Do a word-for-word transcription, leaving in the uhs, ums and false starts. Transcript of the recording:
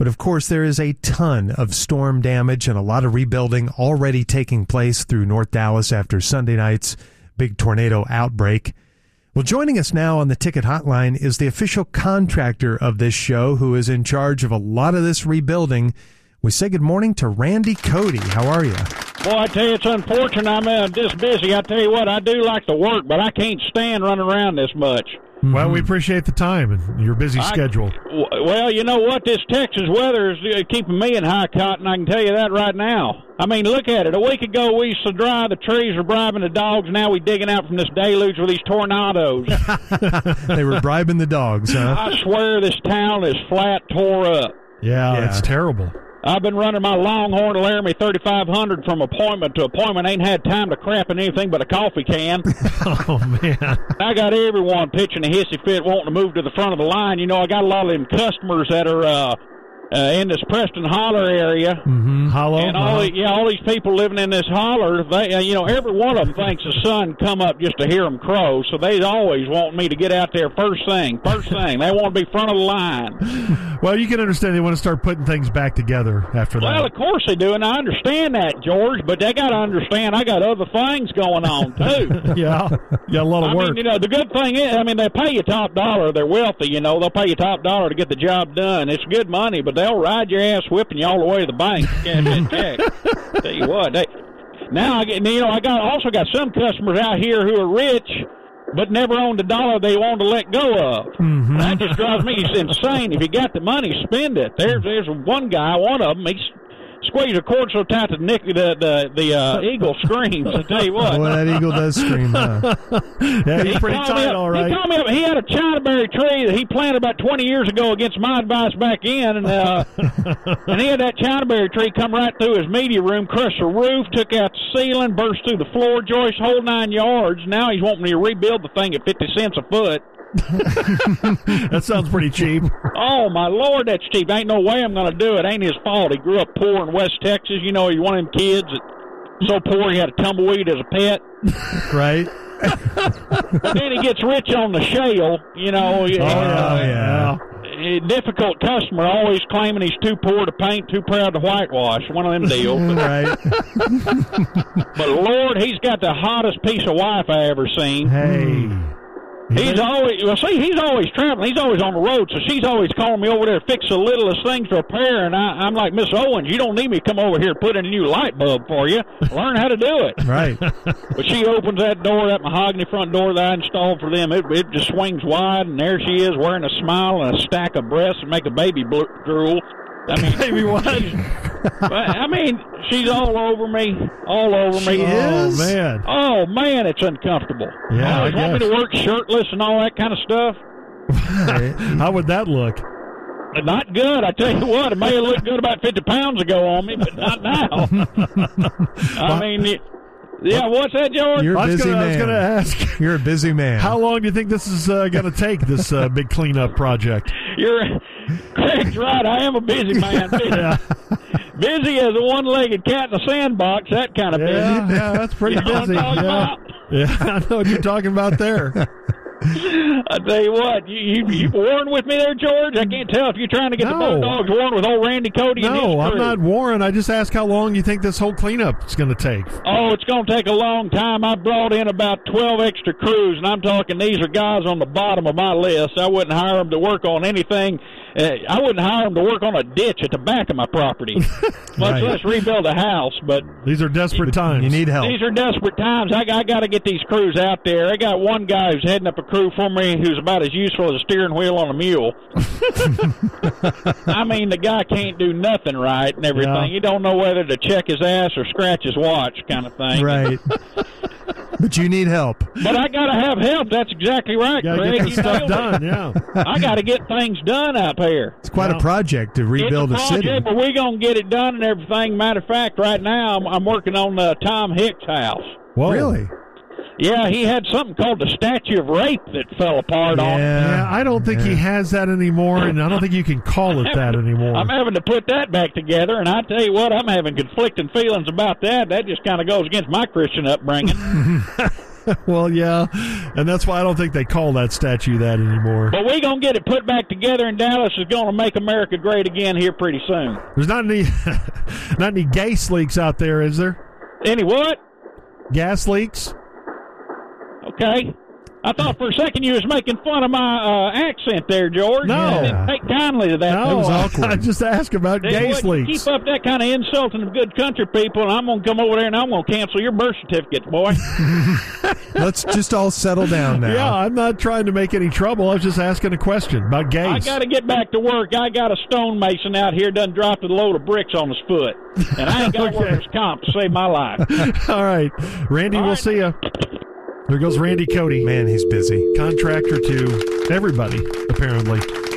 But of course, there is a ton of storm damage and a lot of rebuilding already taking place through North Dallas after Sunday night's big tornado outbreak. Well, joining us now on the Ticket Hotline is the official contractor of this show who is in charge of a lot of this rebuilding. We say good morning to Randy Cody. How are you? Well, I tell you, it's unfortunate I'm uh, this busy. I tell you what, I do like to work, but I can't stand running around this much. Mm-hmm. Well, we appreciate the time and your busy I, schedule. Well, you know what? This Texas weather is uh, keeping me in high cotton, I can tell you that right now. I mean, look at it. A week ago, we used to dry. The trees are bribing the dogs. Now we digging out from this deluge with these tornadoes. They were bribing the dogs, huh? I swear this town is flat tore up. Yeah, Yeah. it's terrible. I've been running my Longhorn Laramie thirty-five hundred from appointment to appointment. Ain't had time to crap in anything but a coffee can. Oh, man. I got everyone pitching a hissy fit wanting to move to the front of the line. You know, I got a lot of them customers that are uh, uh, in this Preston Holler area. Mm-hmm. Hollow. And all, uh-huh. the, yeah, all these people living in this holler, they, uh, you know, every one of them thinks the sun come up just to hear them crow. So they always want me to get out there first thing, first thing. They want to be front of the line. Well, you can understand they want to start putting things back together after that. Well, of course they do, and I understand that, George. But they got to understand I got other things going on too. Yeah, yeah, a lot of I work. mean, you know, the good thing is, I mean, they pay you top dollar. They're wealthy, you know. They'll pay you top dollar to get the job done. It's good money, but they'll ride your ass whipping you all the way to the bank. Cash that check. Tell you what, they, now I get, you know, I got also got some customers out here who are rich, but never owned a dollar they want to let go of. Mm-hmm. That just drives me insane. If you got the money, spend it. There's there's one guy, one of them, he's squeezed a cord so tight that Nick, the the, the uh, eagle screams. I tell you what. Boy, that eagle does scream, huh? Yeah, he's He pretty called tight, me up, all right. He called me up. He had a Chinaberry tree that he planted about twenty years ago against my advice back in, and uh, and he had that Chinaberry tree come right through his media room, crushed the roof, took out the ceiling, burst through the floor joist, whole nine yards. Now he's wanting me to rebuild the thing at fifty cents a foot. That sounds pretty cheap. Oh, my Lord, that's cheap. Ain't no way I'm going to do it. Ain't his fault. He grew up poor in West Texas. You know, he's one of them kids that so poor he had a tumbleweed as a pet. Right? And then he gets rich on the shale, you know. Oh, yeah. A difficult customer, always claiming he's too poor to paint, too proud to whitewash. One of them deals. Right. But, Lord, he's got the hottest piece of wife I ever seen. Hey. He's always, well, see, he's always traveling. He's always on the road, so she's always calling me over there to fix the littlest things to repair. And I, I'm like, Miss Owens, you don't need me to come over here and put in a new light bulb for you. Learn how to do it. Right. But she opens that door, that mahogany front door that I installed for them. It, it just swings wide, and there she is wearing a smile and a stack of breasts and make a baby blo- drool. I mean, Baby what? I mean, she's all over me, all over me. She Oh, is? man. Oh, man, it's uncomfortable. Yeah, Always I want me guess. to work shirtless and all that kind of stuff. How would that look? But not good. I tell you what, it may have looked good about fifty pounds ago on me, but not now. I mean, it, yeah, what's that, George? You're a I was busy gonna, I was man. going to ask, You're a busy man. how long do you think this is uh, going to take, this uh, big cleanup project? You're, Craig's right. I am a busy man. Busy, Yeah, busy as a one-legged cat in a sandbox, that kind of yeah, busy. yeah, that's pretty You know what busy. I'm talking Yeah. about? Yeah, I know what you're talking about there. I tell you what, you, you, you warring with me there, George? I can't tell if you're trying to get No. the Bulldogs warring with old Randy Cody and his No, I'm crew. not Warren. I just asked how long you think this whole cleanup is going to take. Oh, it's going to take a long time. I brought in about twelve extra crews, and I'm talking these are guys on the bottom of my list. I wouldn't hire them to work on anything. Uh, I wouldn't hire them to work on a ditch at the back of my property, much Right. less rebuild a house. But These are desperate times. You need help. these are desperate times. I, I got to get these crews out there. I got one guy who's heading up a crew for me who's about as useful as a steering wheel on a mule. I mean, the guy can't do nothing right and everything. Yeah. You don't know whether to check his ass or scratch his watch kind of thing. Right. But you need help. But I got to have help. That's exactly right, Got to Craig. get this You stuff nailed it. done, yeah. I got to get things done up here. It's quite Yeah. a project to rebuild it's a, a city. project, but we're going to get it done and everything. Matter of fact, right now I'm, I'm working on uh, Tom Hicks' house. Whoa. Really? Yeah, he had something called the Statue of Rape that fell apart on him. Yeah, I don't think he has that anymore, and I don't think you can call it that anymore. I'm having to put that back together, and I tell you what, I'm having conflicting feelings about that. That just kind of goes against my Christian upbringing. Well, yeah, and that's why I don't think they call that statue that anymore. But we going to get it put back together, and Dallas is going to make America great again here pretty soon. There's not any not any gas leaks out there, is there? Any what? Gas leaks? Okay. I thought for a second you was making fun of my uh, accent there, George. No. I didn't take kindly to that. No, was awkward. I just asked about They gas wouldn't leaks. Keep up that kind of insulting of good country people, and I'm going to come over there and I'm going to cancel your birth certificate, boy. Let's just all settle down now. Yeah, I'm not trying to make any trouble. I was just asking a question about I gas. got to get back to work. I got a stonemason out here done dropped a load of bricks on his foot, and I ain't got Okay. workers' comp to save my life. All right, Randy, All we'll right. see you. There goes Randy Cody, Man, he's busy. contractor to everybody, apparently.